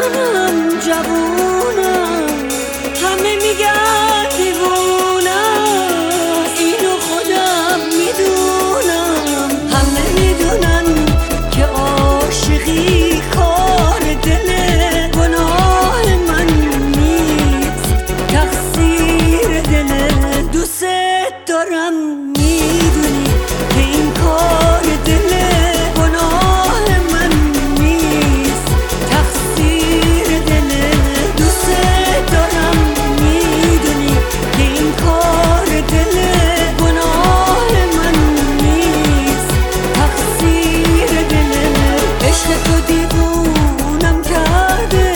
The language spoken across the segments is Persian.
منم جوونم، همه میگن دیوونم، اینو خودم میدونم. همه میدونن که عاشقی کار دله، گناه من نیست تقصیر دله. دوست دارم میدونی که این کار دله، گناه من نیست تقصیر دله. دوست دارم میدونی که این کار دله، گناه من نیست تقصیر دله. عشق تو دیوونم کرده،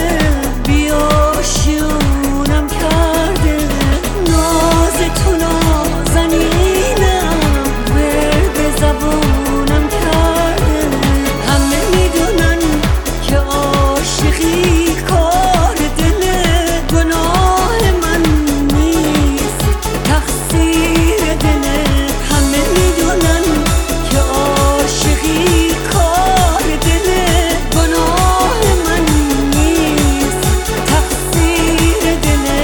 بیاشیونم کرده، ناز تو نازنینم ورد زبونم کرده. همه میدونن که عاشقی کار دله، گناه من نیست تقصیر دله. همه میدونن که عاشقی کار دله، گناه من نیست تقصیر دله.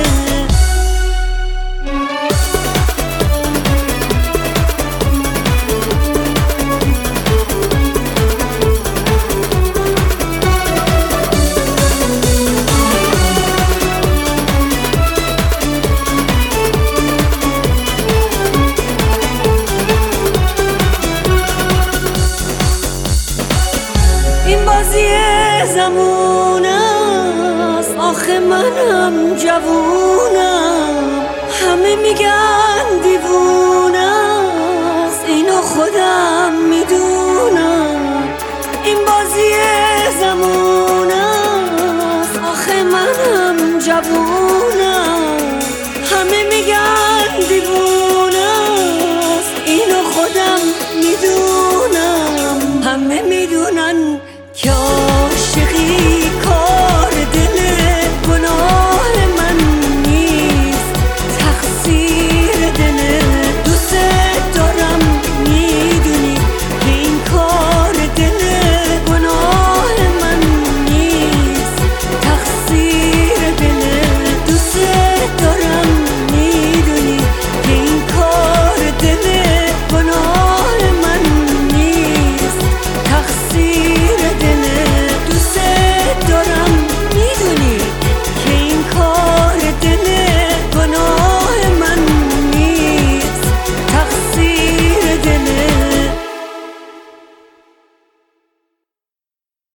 این بازی زمون است، آخه منم جوونم، همه میگن دیوونه است، اینو خودم میدونم. این بازی زمون است، آخه منم جوونم،